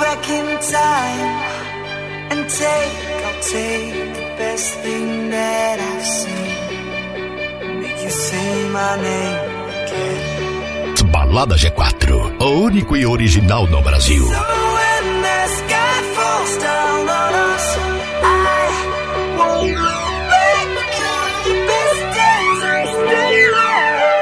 back in time and I'll take the best thing that I've seen, make you say my name again. Balada G4, o único e original no Brasil. So when the sky falls down on us, I won't look back because the best days are still ahead.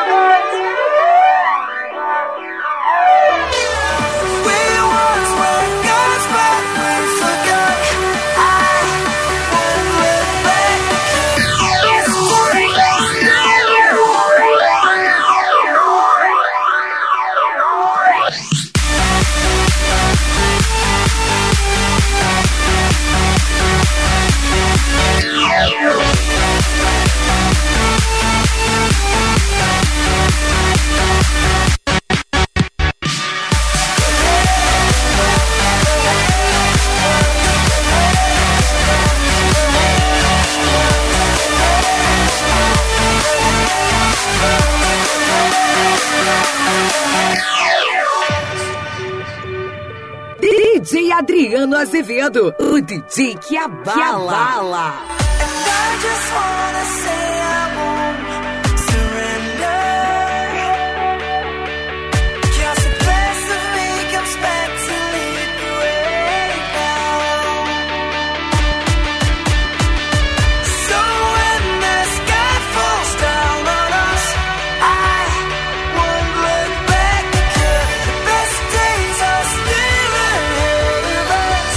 We once were gods, but we forgot. I won't look back because the best days are still ahead. DJ Adriano Azevedo, o DJ que abala. And I just wanna say I won't surrender. Just a place of me comes back to lead the way now. So when the sky falls down on us, I won't look back because the best days are still ahead of us.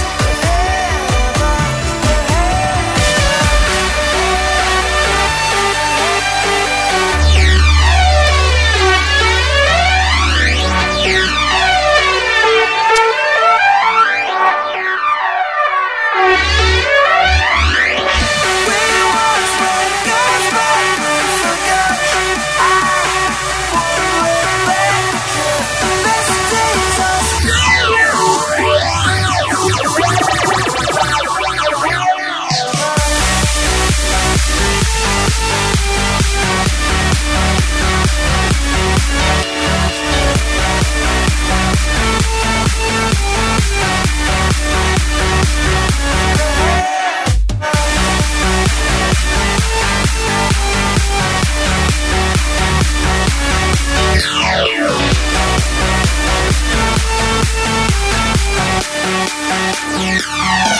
Yeah.